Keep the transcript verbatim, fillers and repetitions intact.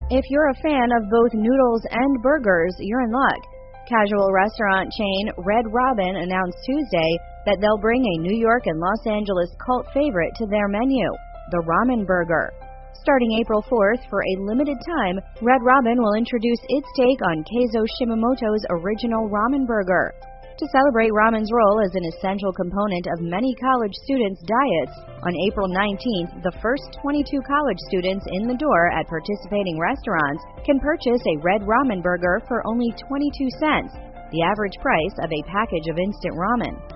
If you're a fan of both noodles and burgers, you're in luck. Casual restaurant chain Red Robin announced Tuesday that they'll bring a New York and Los Angeles cult favorite to their menu, the Ramen Burger. Starting April fourth, for a limited time, Red Robin will introduce its take on Keizo Shimamoto's original ramen burger. To celebrate ramen's role as an essential component of many college students' diets, on April nineteenth, the first twenty-two college students in the door at participating restaurants can purchase a Red Ramen Burger for only twenty-two cents, the average price of a package of instant ramen.